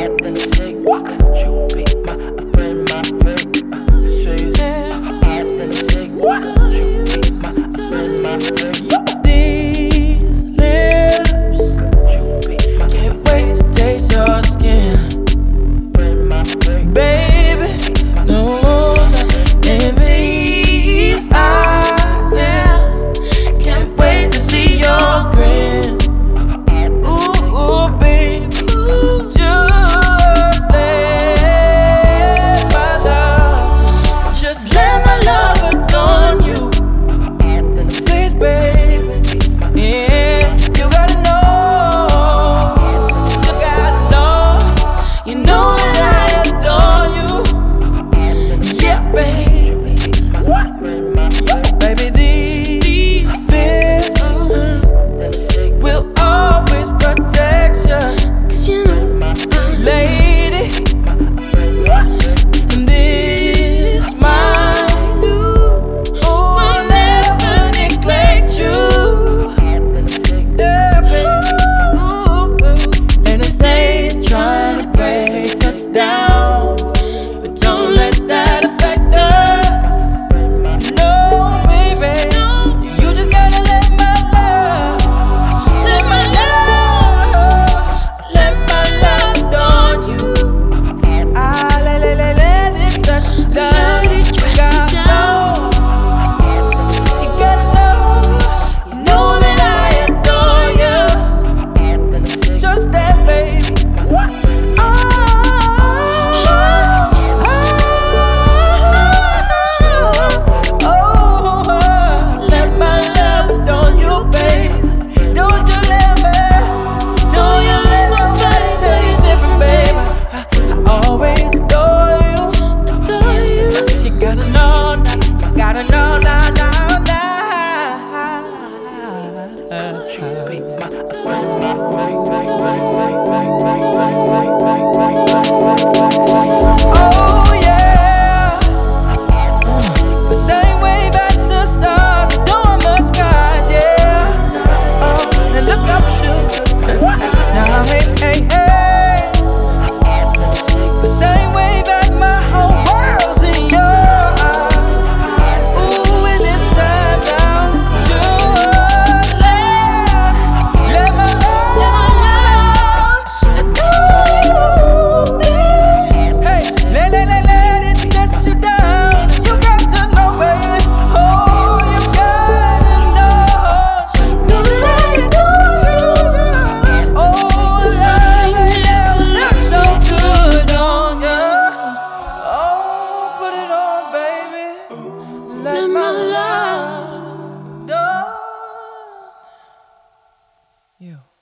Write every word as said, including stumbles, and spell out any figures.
Oh yeah, the same wave at the stars, adorn the skies, yeah. Oh, and look up, sugar. Now hey, hey, hey. The same wave at my whole world's in your eyes. Ooh, and it's time now to let, let my love adore you. Hey, let, let, let, let it dress you down. You got to know, baby. Oh, you gotta know. Know that I adore you. Oh, love, it never looks so good on you. Oh, put it on, baby. Let my love adore you.